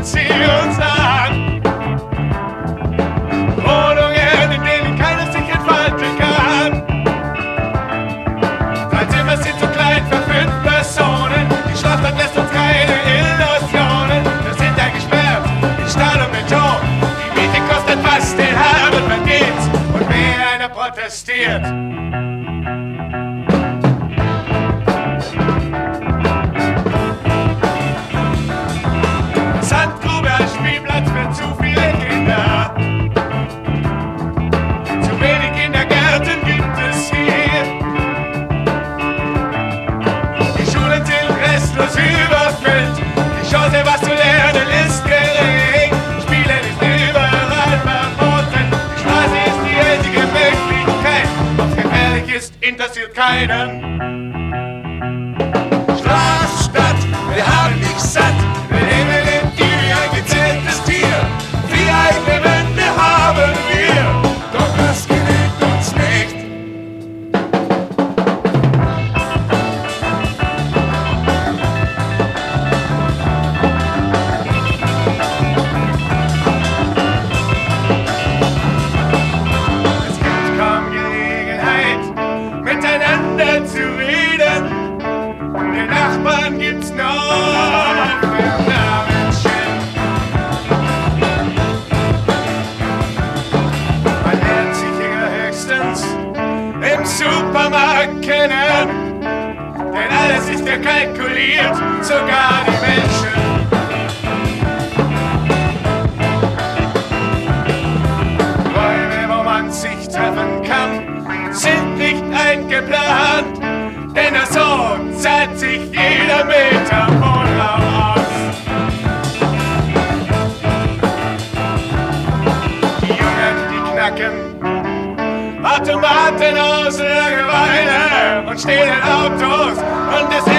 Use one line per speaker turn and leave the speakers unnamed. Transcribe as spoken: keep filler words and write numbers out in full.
sie uns an. Wohnungen, in denen keiner sich entfalten kann. Drei Zimmer sind zu klein für fünf Personen. Die Schlafstadt lässt uns keine Illusionen. Wir sind eingesperrt in Stahl und Beton. Die Miete kostet fast den halben Verdienst. Und wer einer protestiert, Sandgrube als Spielplatz für zu viele Kinder. Zu wenig Kindergärten gibt es hier. Die Schulen sind restlos überfüllt. Die Chance, was zu lernen, ist gering. Spielen ist überall verboten. Die Straße ist die einzige Möglichkeit. Was gefährlich ist, interessiert keinen. Schlafstadt, wir haben dich satt. Wir nehmen in dir wie ein gezähmtes Tier. Vier eigene Wände haben wir, doch das genügt uns nicht. Es gibt kaum Gelegenheit, miteinander zu reden. Den Nachbarn gibt's noch mehr Menschen. Man lernt sich hier höchstens im Supermarkt kennen, denn alles ist ja kalkuliert, sogar die Menschen. Räume, wo man sich treffen kann, sind nicht eingeplant, denn so zahlt sich jeder Meter Wohnraum aus. Die Jungen, die knacken Automaten aus Langeweile und stehlen Autos und es